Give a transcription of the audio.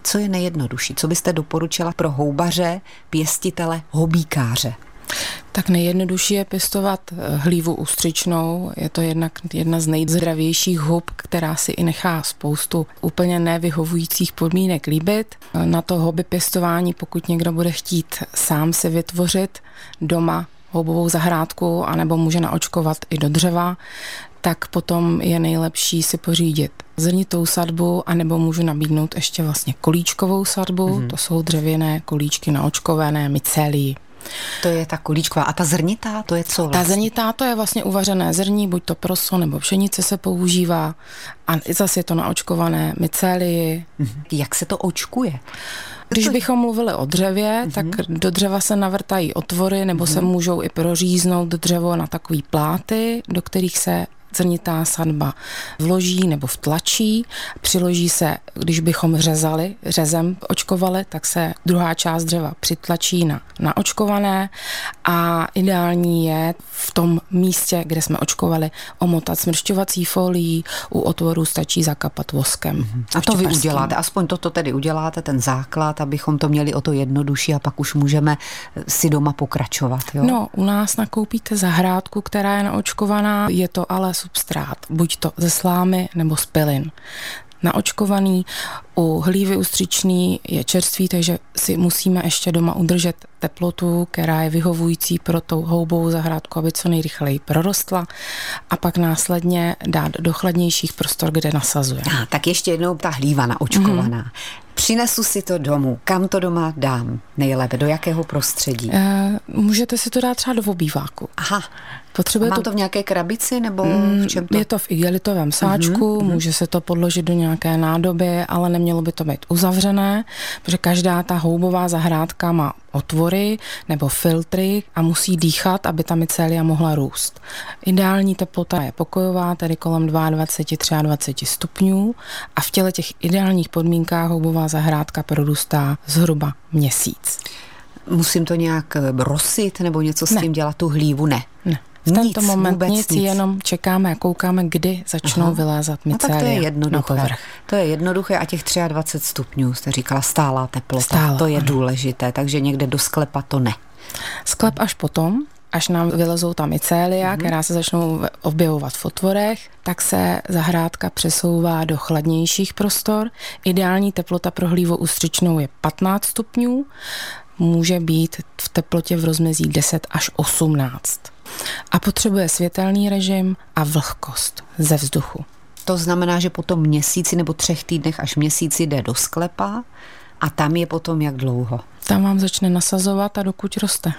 Co je nejjednodušší? Co byste doporučila pro houbaře, pěstitele, hobíkáře? Tak nejjednodušší je pěstovat hlívu ústřičnou. Je to jedna z nejzdravějších hub, která si i nechá spoustu úplně nevyhovujících podmínek líbit. Na to hobby pěstování, pokud někdo bude chtít sám si vytvořit doma houbovou zahrádku, anebo může naočkovat i do dřeva, tak potom je nejlepší si pořídit zrnitou sadbu, anebo můžu nabídnout ještě vlastně kolíčkovou sadbu. To jsou dřevěné kolíčky naočkované mycelí. To je ta kolíčková. A ta zrnitá, to je co vlastně? Ta zrnitá, to je vlastně uvařené zrní, buď to proso nebo pšenice se používá. A zase je to naočkované mycelii. Jak se to očkuje? Když bychom mluvili o dřevě, tak do dřeva se navrtají otvory, nebo se můžou i proříznout dřevo na takový pláty, do kterých se zrnitá sadba vloží nebo vtlačí, přiloží se, když bychom řezem očkovali, tak se druhá část dřeva přitlačí na očkované a ideální je v tom místě, kde jsme očkovali, omotat smršťovací folií, u otvoru stačí zakapat voskem. A to vy uděláte, aspoň toto tedy uděláte, ten základ, abychom to měli o to jednodušší a pak už můžeme si doma pokračovat. Jo? No, u nás nakoupíte zahrádku, která je naočkovaná, je to ale substrát, buď to ze slámy nebo z pilin. Naočkovaný, u hlívy ústřičný je čerstvý, takže si musíme ještě doma udržet teplotu, která je vyhovující pro tou houbovou zahrádku, aby co nejrychleji prorostla a pak následně dát do chladnějších prostor, kde nasazuje. Tak ještě jednou ta hlíva naočkovaná. Přinesu si to domů. Kam to doma dám nejlépe? Do jakého prostředí? Můžete si to dát třeba do obýváku. Aha. Mám to v nějaké krabici nebo v čem to? Je to v igelitovém sáčku, může se to podložit do nějaké nádoby, ale nemělo by to být uzavřené, protože každá ta houbová zahrádka má otvory nebo filtry a musí dýchat, aby ta mycelia mohla růst. Ideální teplota je pokojová, tedy kolem 22-23 stupňů a v těle těch ideálních podmínkách houbová zahrádka prorůstá zhruba měsíc. Musím to nějak rosit nebo něco s tím dělat, tu hlívu? Ne. V tento moment nic, jenom čekáme a koukáme, kdy začnou vylézat mycelie. Tak to je jednoduché. Na povrch. To je jednoduché a těch 23 stupňů, jste říkala, stálá teplota. To je důležité, takže někde do sklepa to ne. Sklep až potom, až nám vylezou ta mycelia, která se začnou objevovat v otvorech, tak se zahrádka přesouvá do chladnějších prostor. Ideální teplota pro hlívu ústřičnou je 15 stupňů, může být v teplotě v rozmezí 10 až 18. A potřebuje světelný režim a vlhkost ze vzduchu. To znamená, že po tom měsíci nebo 3 týdnech až měsíci jde do sklepa a tam je potom jak dlouho? Tam vám začne nasazovat a dokud roste.